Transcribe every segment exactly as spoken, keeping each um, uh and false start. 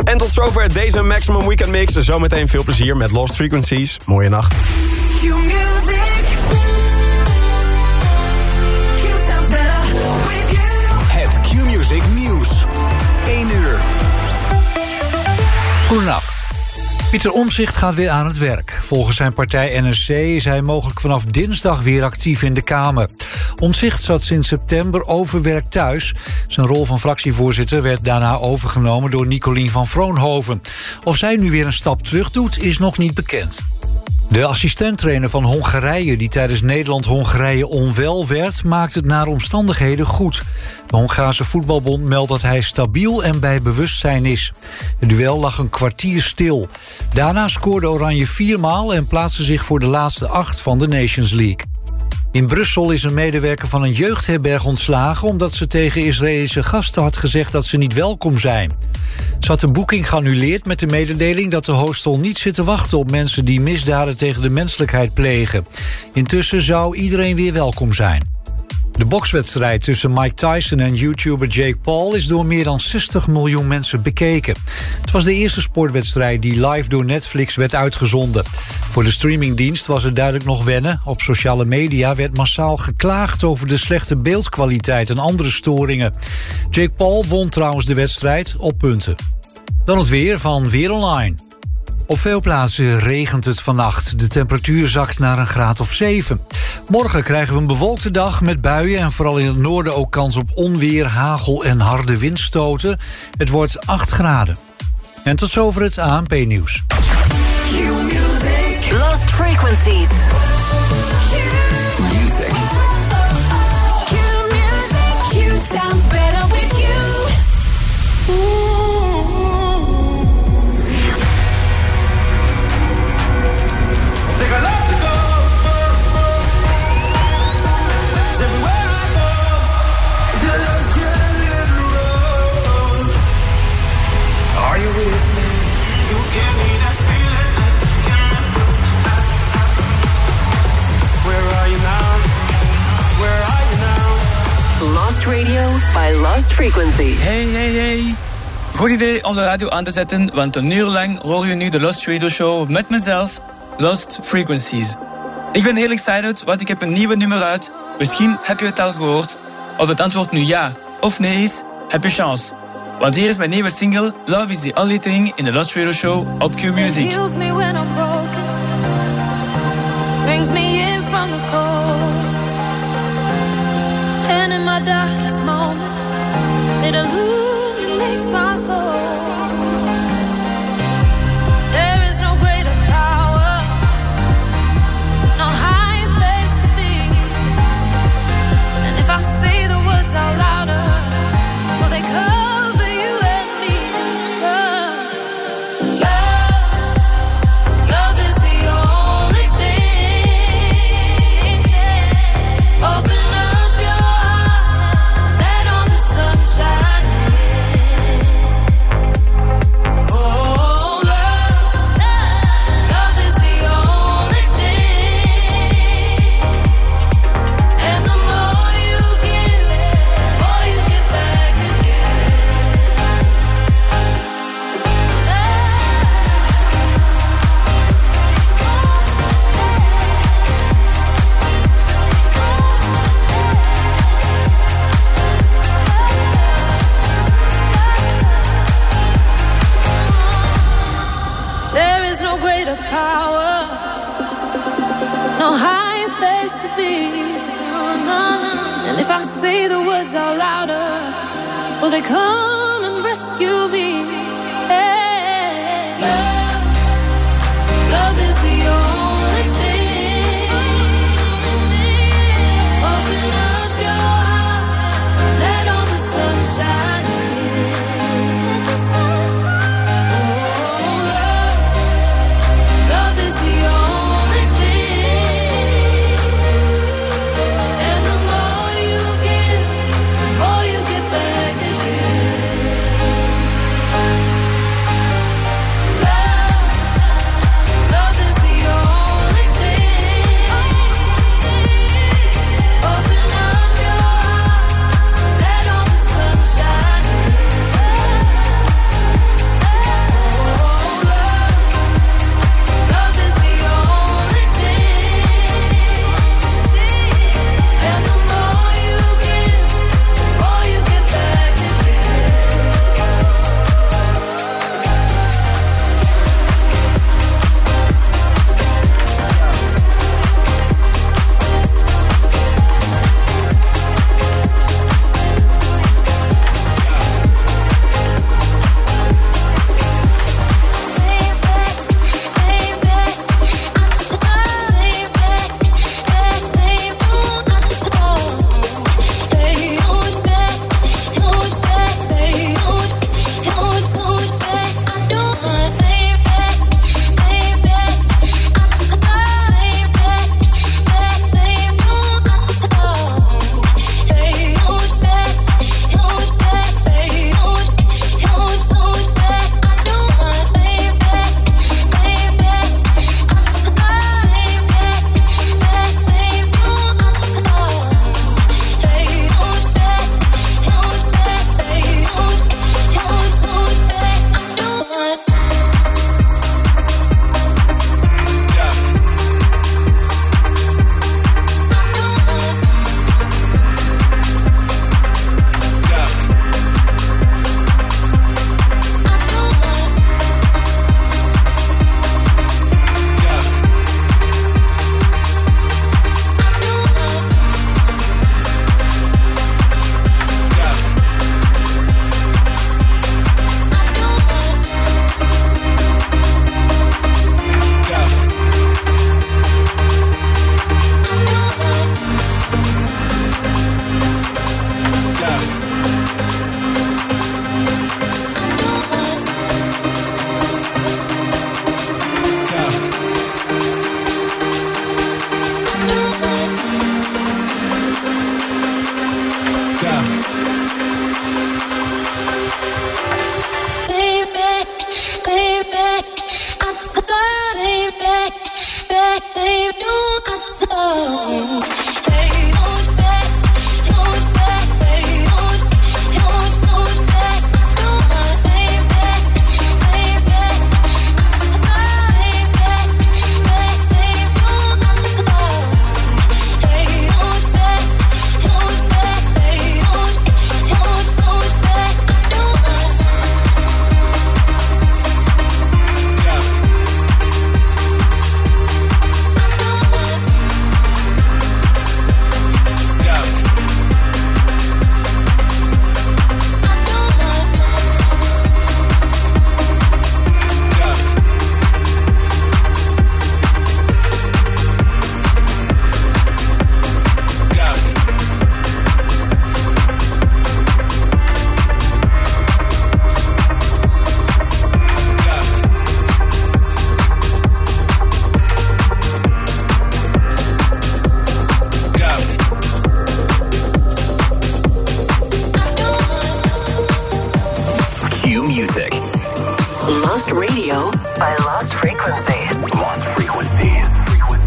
En tot zover deze Maximum Weekend Mix. Zometeen veel plezier met Lost Frequencies. Mooie nacht. Het Q-Music Nieuws. één uur. Goedenacht. Pieter Omtzigt gaat weer aan het werk. Volgens zijn partij N S C is hij mogelijk vanaf dinsdag weer actief in de Kamer. Omtzigt zat sinds september overwerk thuis. Zijn rol van fractievoorzitter werd daarna overgenomen door Nicolien van Vroonhoven. Of zij nu weer een stap terug doet, is nog niet bekend. De assistenttrainer van Hongarije, die tijdens Nederland-Hongarije onwel werd, maakt het naar omstandigheden goed. De Hongaarse voetbalbond meldt dat hij stabiel en bij bewustzijn is. Het duel lag een kwartier stil. Daarna scoorde Oranje viermaal en plaatste zich voor de laatste acht van de Nations League. In Brussel is een medewerker van een jeugdherberg ontslagen omdat ze tegen Israëlische gasten had gezegd dat ze niet welkom zijn. Ze had de boeking geannuleerd met de mededeling dat de hostel niet zit te wachten op mensen die misdaden tegen de menselijkheid plegen. Intussen zou iedereen weer welkom zijn. De bokswedstrijd tussen Mike Tyson en YouTuber Jake Paul is door meer dan zestig miljoen mensen bekeken. Het was de eerste sportwedstrijd die live door Netflix werd uitgezonden. Voor de streamingdienst was het duidelijk nog wennen. Op sociale media werd massaal geklaagd over de slechte beeldkwaliteit en andere storingen. Jake Paul won trouwens de wedstrijd op punten. Dan het weer van Weer Online. Op veel plaatsen regent het vannacht. De temperatuur zakt naar een graad of zeven. Morgen krijgen we een bewolkte dag met buien en vooral in het noorden ook kans op onweer, hagel en harde windstoten. Het wordt acht graden. En tot zover het A N P-nieuws. Lost Frequencies. Music. Q sounds better with you. Take a lot to go. It's everywhere I go. Let's get it road. Are you with me? You give me that feeling that can make you high. Where are you now? Where are you now? Lost Radio by Lost Frequencies. Hey, hey, hey. Goed idee om de radio aan te zetten, want een uur lang hoor je nu de Lost Radio Show met mezelf, Lost Frequencies. Ik ben heel excited, want ik heb een nieuwe nummer uit. Misschien heb je het al gehoord. Of het antwoord nu ja of nee is, heb je chance. Want hier is mijn nieuwe single, Love is the Only Thing in de Lost Radio Show op Q Music. Heals me when I'm broken, brings me in from the cold, and in my darkest moments, it illuminates my soul. There is no greater power, no higher place to be, and if I say the words out louder, will they cover you and me? Love, love is the only thing. Open up your heart, let all the sunshine in. Oh, love, love is the only thing. And the more you give, the more you get back again. There is no greater power, no higher place to be. No, no, no. And if I say the words out louder, will they come and rescue me? Hey. Love, love is the only thing. Open up your heart, let all the sunshine in. Let the sunshine. Oh, love, love is the only thing. And the more you give, the more you get back again. Radio by Lost Frequencies. Lost Frequencies.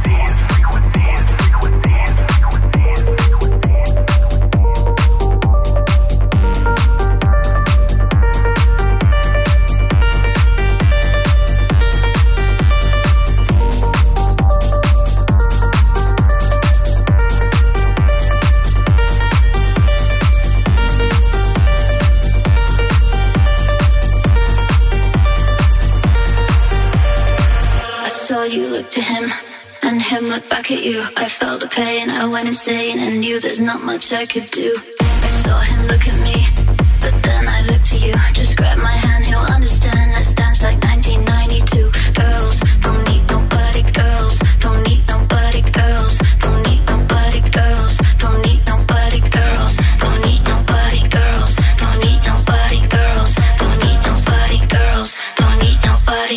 You look to him, and him look back at you. I felt the pain, I went insane, and knew there's not much I could do. I saw him look at me, but then I looked to you. Just grab my hand, he'll understand. Let's dance like nineteen ninety-two. Girls, don't need nobody. Girls, don't need nobody. Girls, don't need nobody. Girls, don't need nobody. Girls, don't need nobody. Girls, don't need nobody. Girls, don't need nobody. Girls, don't need nobody.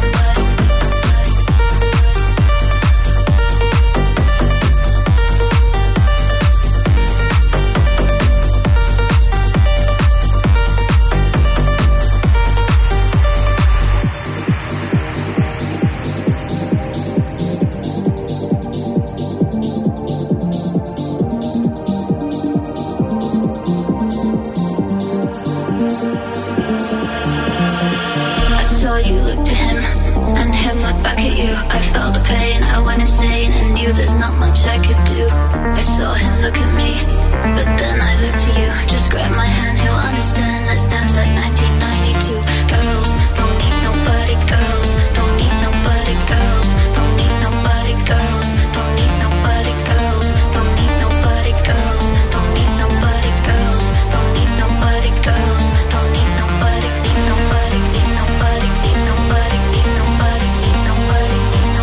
I felt the pain, I went insane, and knew there's not much I could do. I saw him look at me, but then I looked to you. Just grab my hand, he'll understand. Let's dance like nineteen ninety-two. Girls, don't need nobody. Girls, don't need nobody. Girls, don't need nobody. Girls, don't need nobody. Girls, don't need nobody. Girls, don't need nobody. Girls, don't need nobody. Girls, don't need nobody. Need nobody. Need nobody. Need nobody. Need nobody. Need nobody.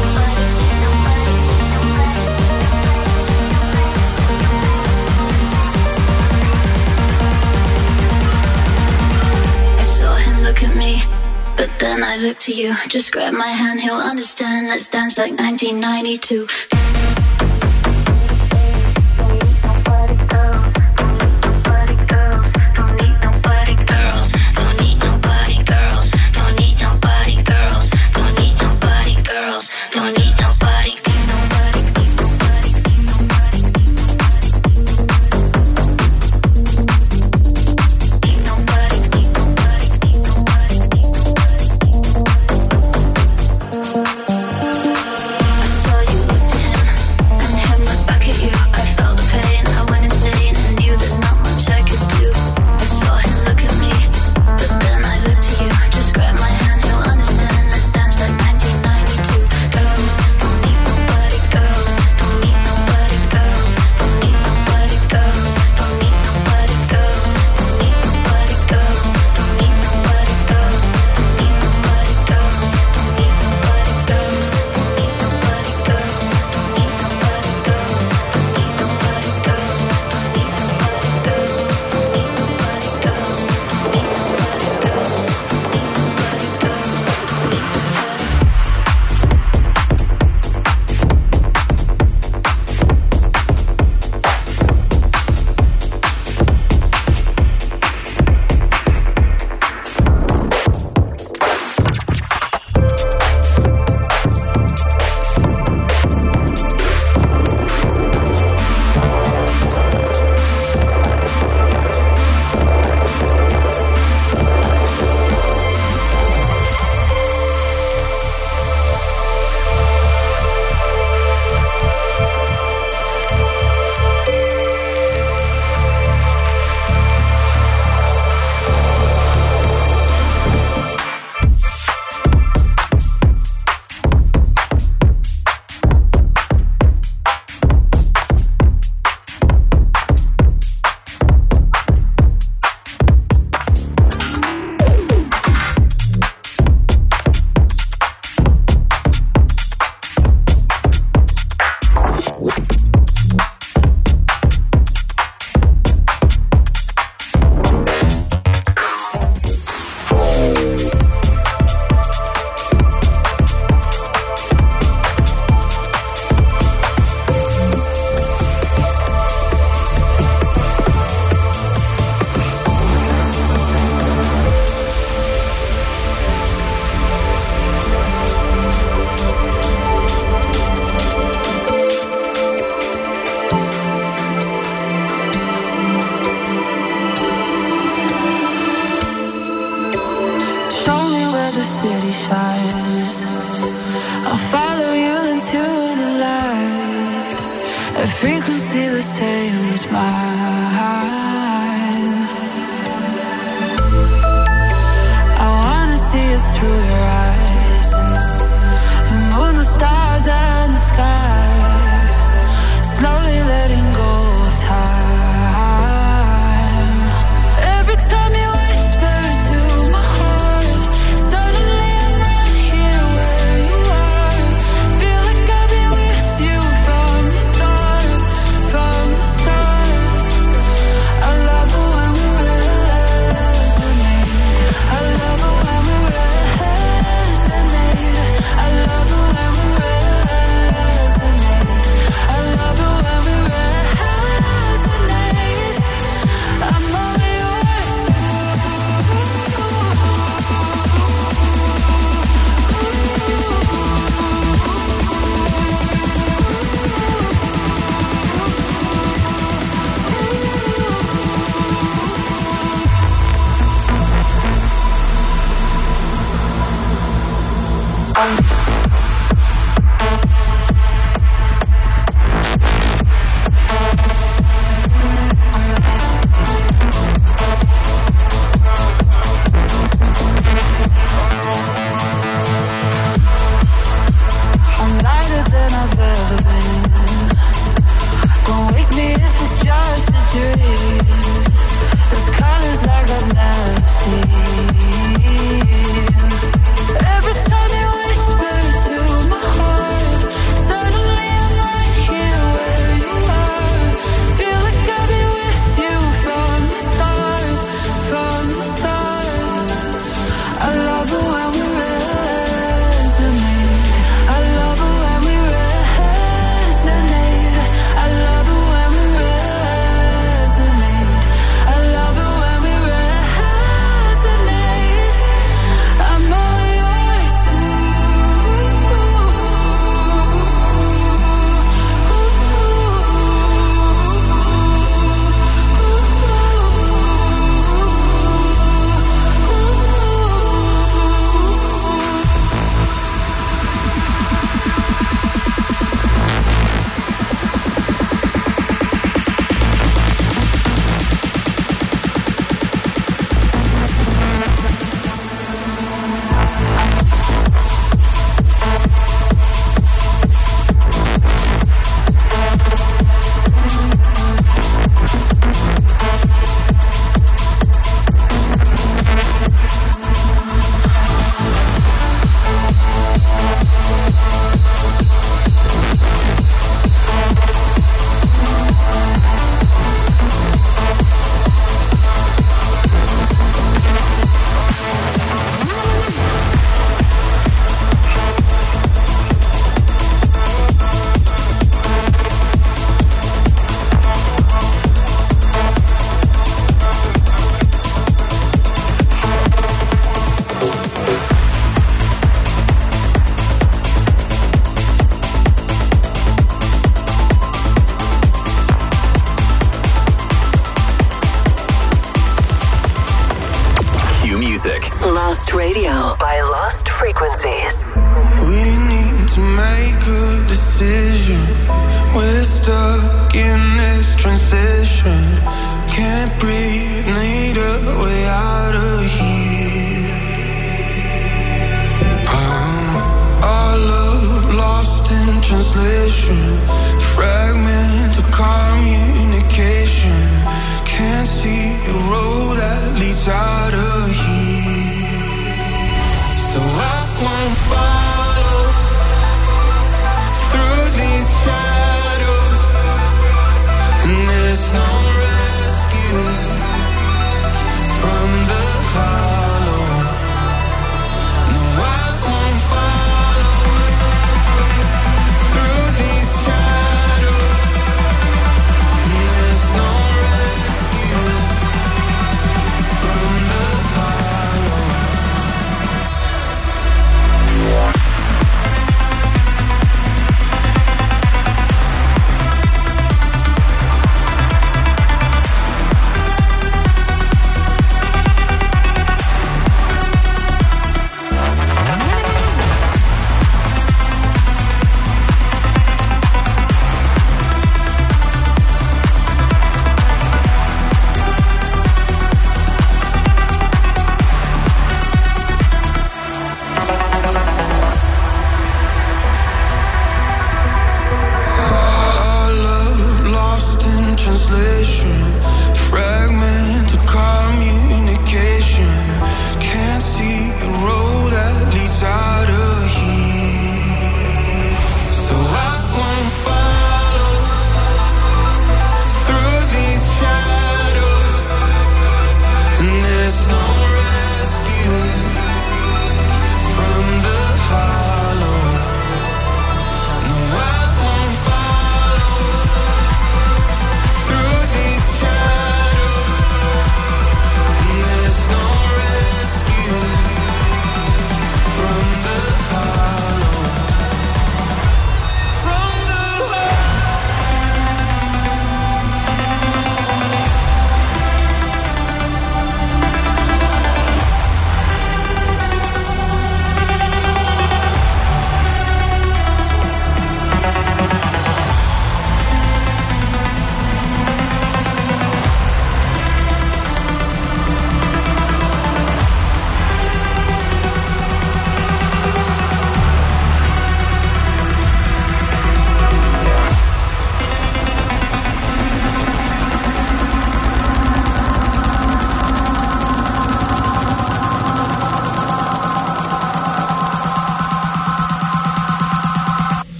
Look at me, but then I look to you. Just grab my hand, he'll understand. Let's dance like nineteen ninety-two. I saw you look to him. same as mine. I wanna see it through your eyes, the moon, the stars and the sky, slowly letting go of time. Every time you whisper to my heart, suddenly I'm right here where you are. Feel like I've been with you from the start, from the start. I love it when we resonate. I love it when we resonate. I love it when we resonate. I love it when we resonate. I'm all yours. I'm lighter than I've ever been. Don't wake me if it's just a dream. There's colors like I've never seen. Every time you whisper to my heart, suddenly I'm right here where you are. Feel like I've been with you from the start, from the start. I love it when we resonate. I love it when we resonate. I love it when we resonate. I love it when we resonate. I'm all yours. Q Music. Lost Radio by Lost Frequencies. We need to make a decision. We're stuck in this transition. Can't breathe, need a way out of here. Um, our love lost in translation. Fragmented communication. Can't see the road that leads out of here. So I won't follow through these shadows, and there's no rescue from the hollow. No, I won't follow through these shadows, and there's no rescue from the hollow.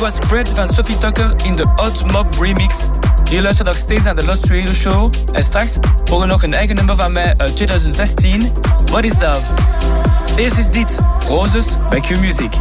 was Spread van Sophie Tucker in de Hot Mob remix. Je luistert nog steeds naar de Lost Radio Show. En straks horen we nog een eigen nummer van mij uit twintig zestien. What is Love? Eerst is dit, Roses bij Q Music.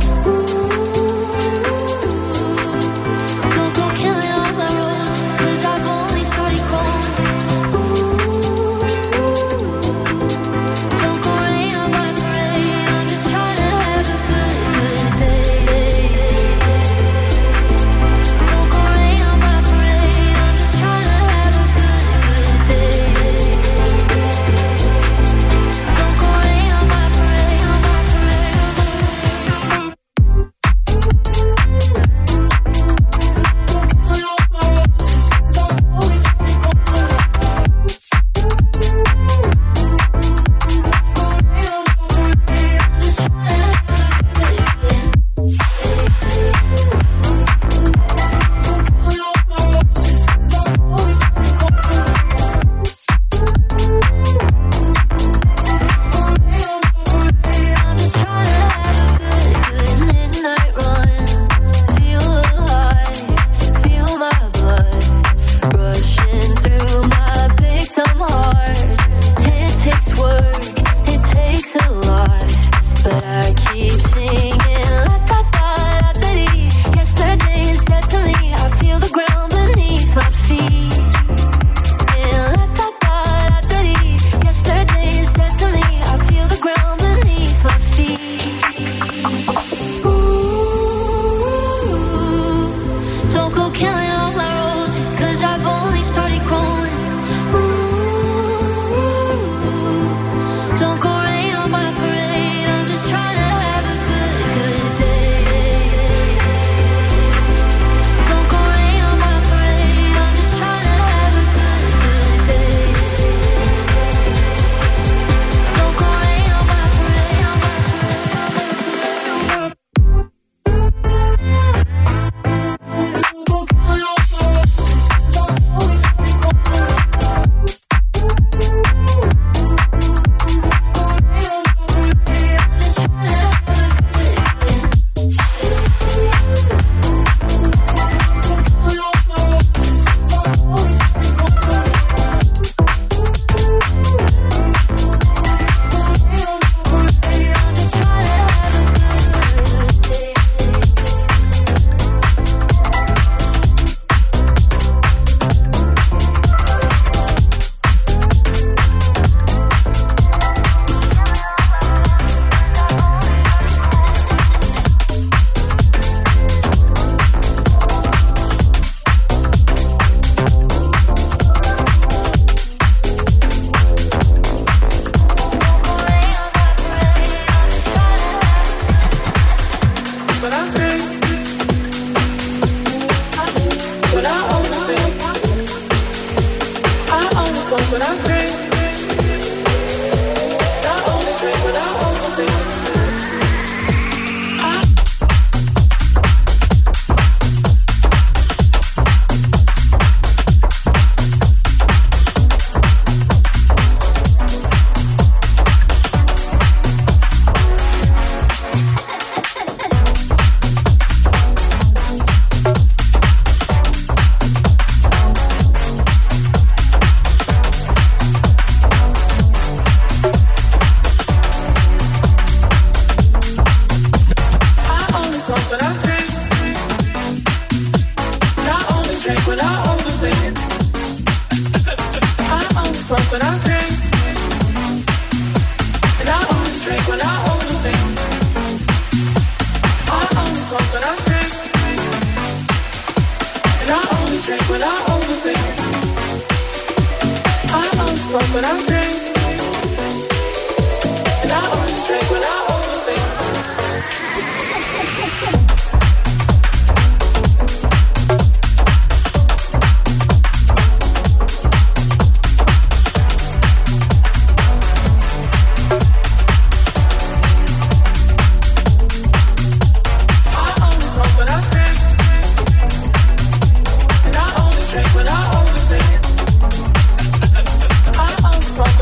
Smoke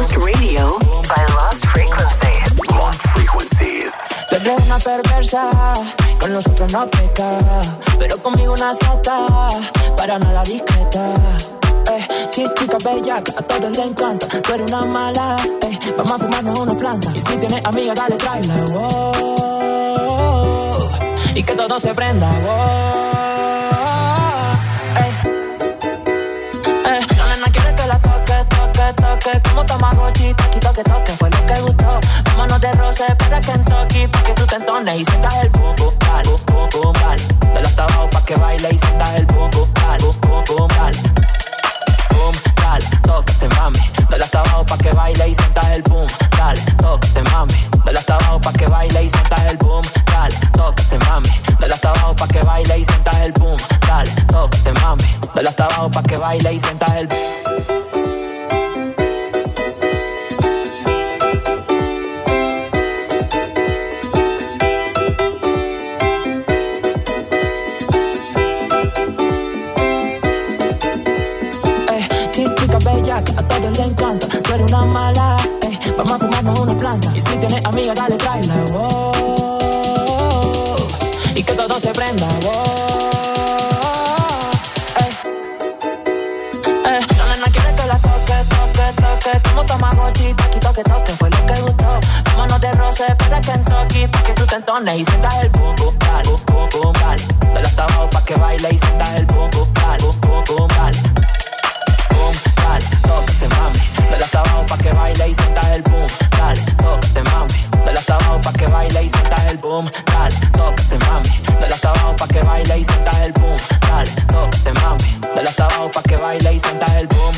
Lost Radio by Lost Frequencies. Lost Frequencies. Tú eres una perversa, con nosotros no peca, pero conmigo una sata, para nada discreta. Eh, chica bella, que a todos le encanta. Tú eres una mala, eh, vamos a fumarnos una planta. Y si tienes amiga, dale, tráela, oh, y que todo se prenda, oh, eh, eh, la nena quiere que la toque, toque, toque, como Tamagotchi, toque, toque, toque, fue lo que gustó. Vámonos de roce para Kentucky, pa' que tú te entones y sientas el boom, boom, dale, boom, boom, dale. De los abajo pa' que baile y sientas el boom, boom, dale, boom, boom, dale. Boom, dale, tócate mami, dale hasta abajo pa' que baile y sientas el boom, dale, tócate mami, dale hasta abajo pa' que baile y sientas el boom, dale, tócate mami, dale hasta abajo pa' que baile y sientas el boom, dale, tócate mami, dale hasta abajo pa' que baile y sientas el boom. Bella, que a todos le encanta. Tú eres una mala, eh, vamos a fumarnos una planta. Y si tienes amiga, dale, tráela, oh, y que todo se prenda, oh, eh, eh, la nena quiere que la toque, toque, toque, como Tamagotchi, toque, toque, toque, fue lo que gustó. Vámonos de roce para Kentucky, pa' que tú te entones y sientas el boom, boom, dale, boom, boom, boom, dale. Dale hasta abajo pa' que baile y sientas el boom, boom, dale, boom, boom, boom, dale. Dale, tócate mami, dale hasta abajo pa' que baile y sientas el boom. Dale, tócate mami, dale hasta abajo pa' que baile y sientas el boom. Dale, tócate mami, dale hasta abajo pa' que baile y sientas el boom. Dale, tócate mami, dale hasta abajo pa' que baile y sientas el boom.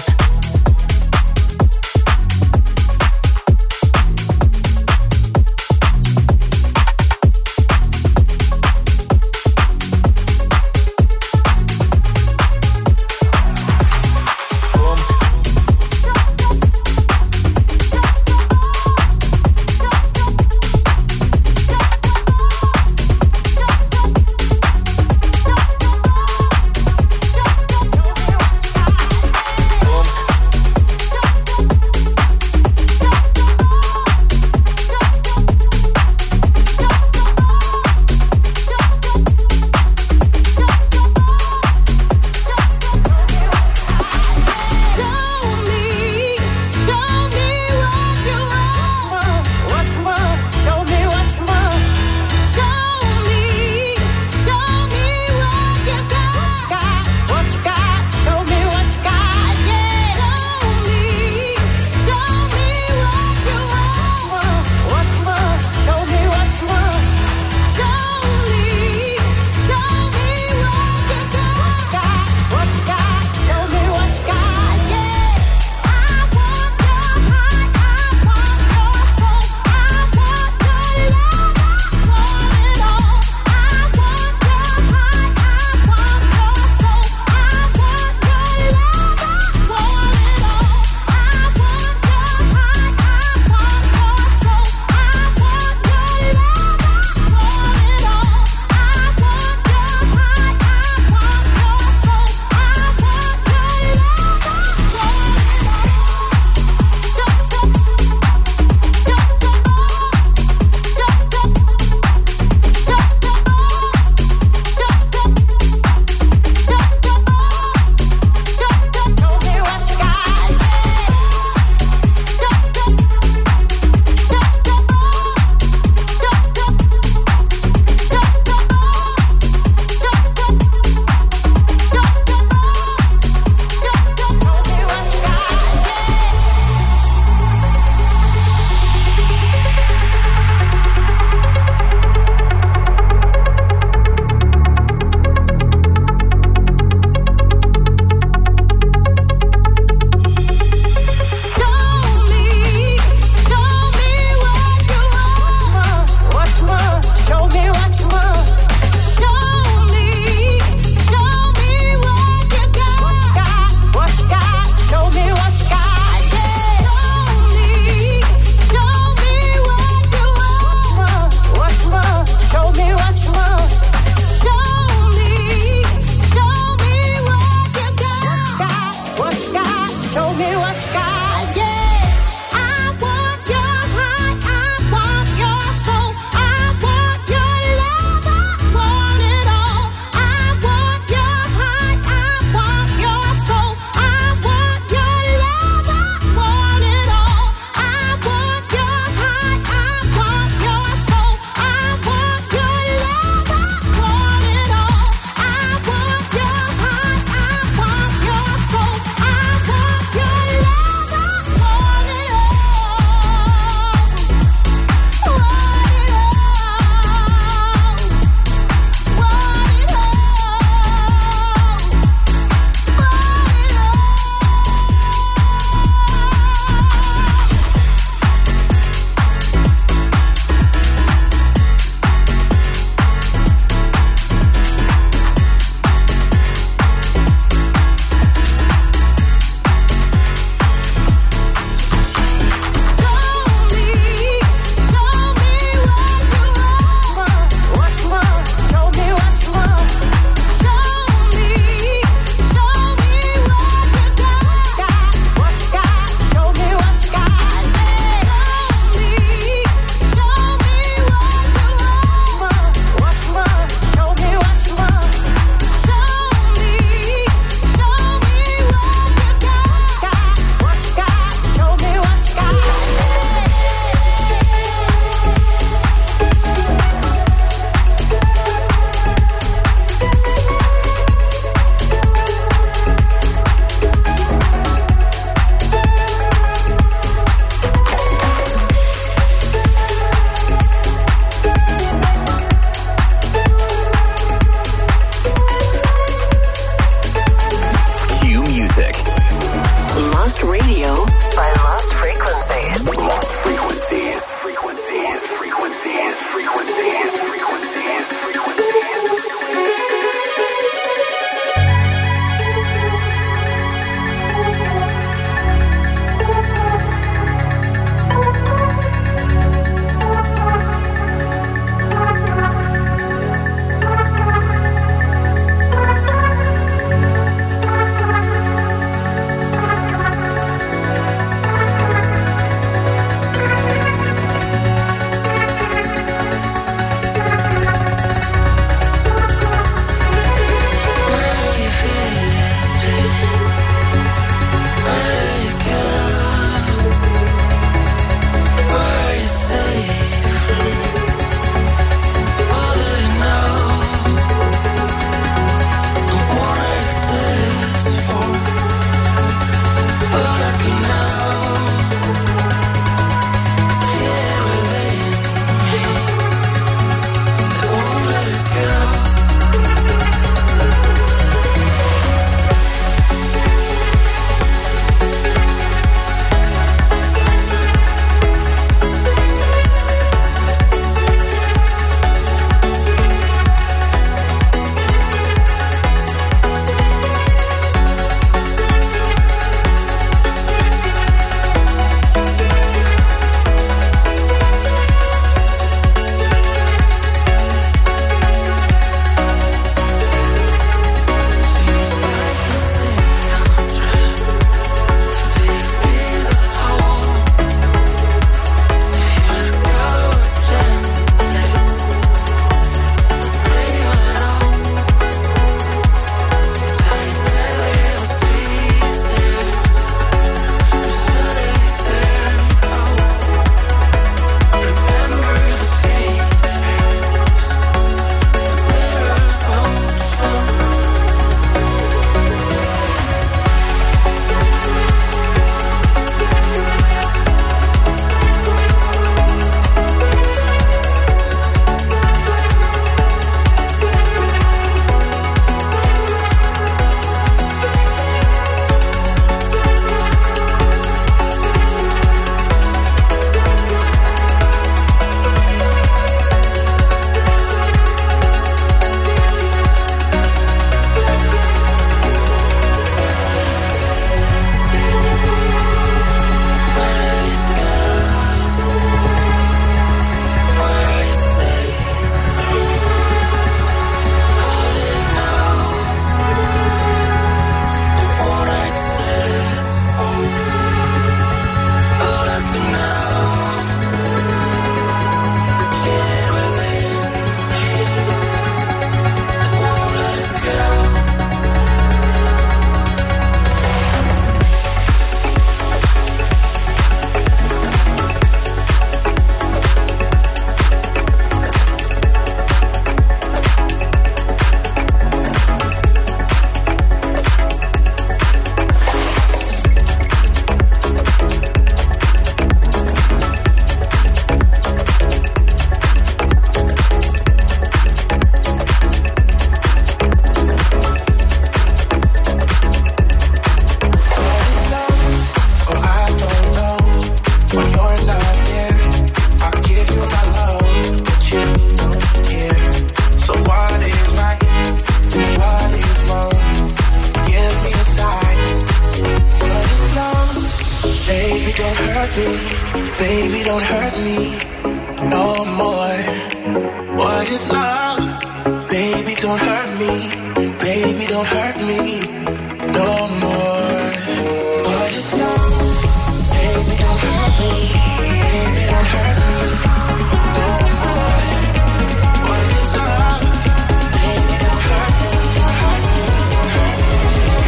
don't hurt me, baby, don't hurt me no more. What is love? Baby, don't hurt me, baby, don't hurt me no more. What is love? Baby, don't hurt me, baby, don't hurt me no more. What is love? Baby, don't hurt me, don't hurt me, don't hurt me,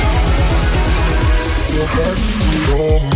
don't hurt me no more.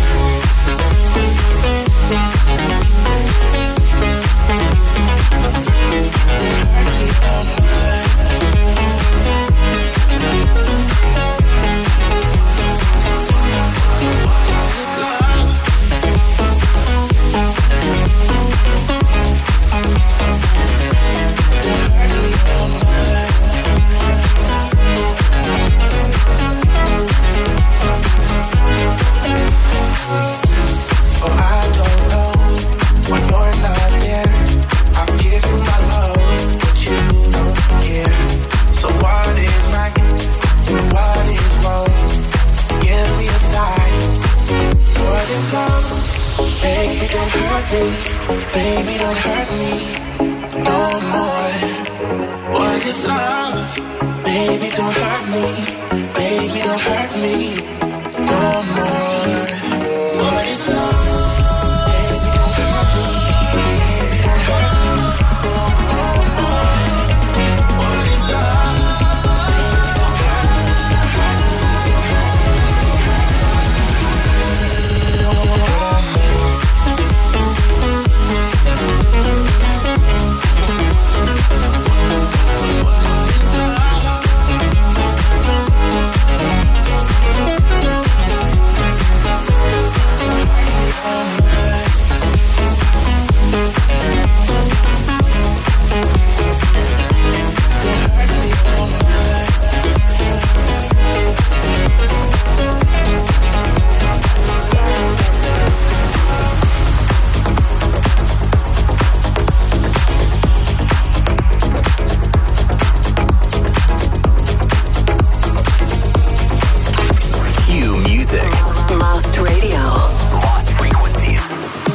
Baby, don't hurt me no more. What is love? Baby, don't hurt me, baby, don't hurt me no more. What is love? Baby, don't hurt me, baby, don't hurt me no more. What is love? Baby, don't hurt me, don't hurt me, don't hurt me, don't hurt me no more. Lost Radio. Lost Frequencies.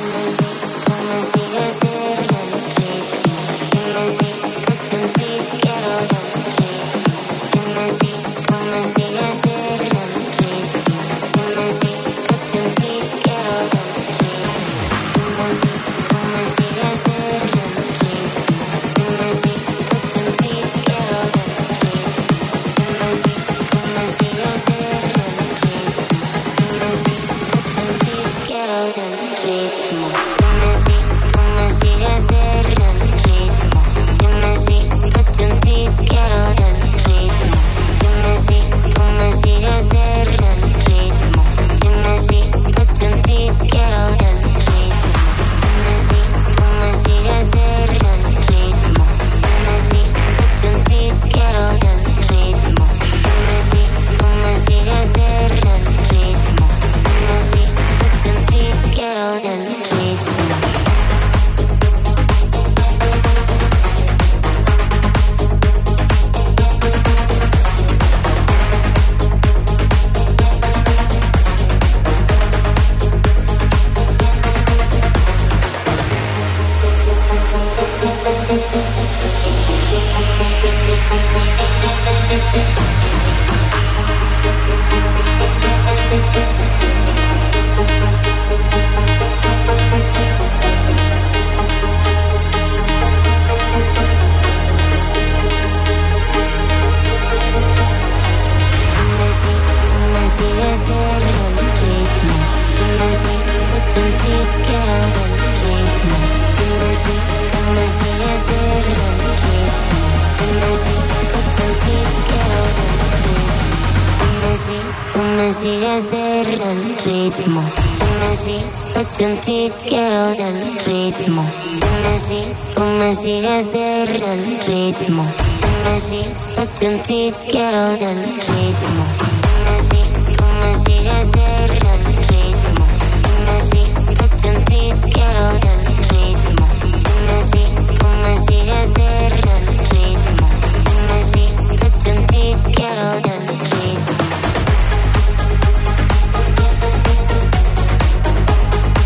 Quiero del ritmo. Dime si tú me sigues el ritmo. Dime si date un tic, quiero del ritmo. Dime si tú me sigues el ritmo. Dime si date un tic, quiero del ritmo. Dime si tú me sigues el ritmo. Dime si date un tic, quiero del ritmo.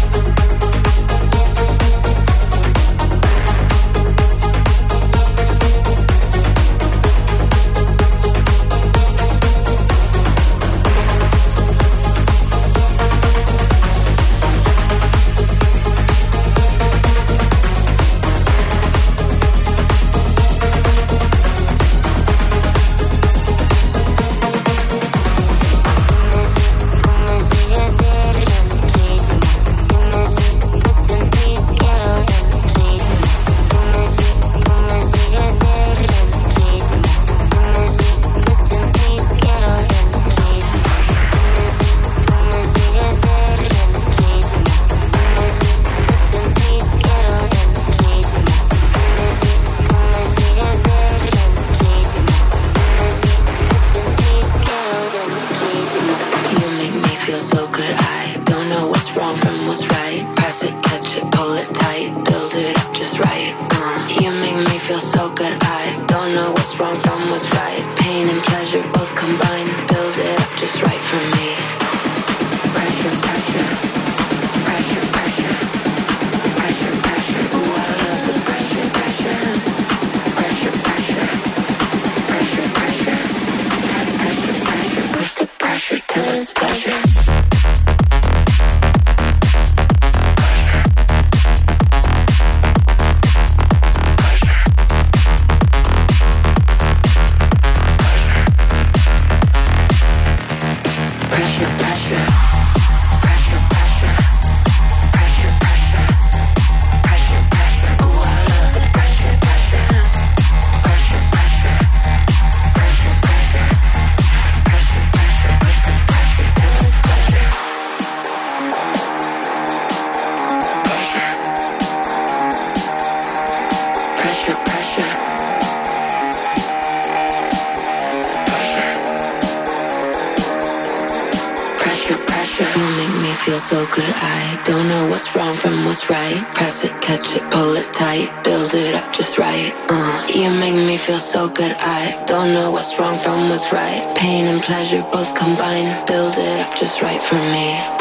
feel so good. I don't know what's wrong from what's right. Press it, catch it, pull it tight. Build it up just right. Uh, you make me feel so good. I don't know what's wrong from what's right. Pain and pleasure both combine. Build it up just right for me.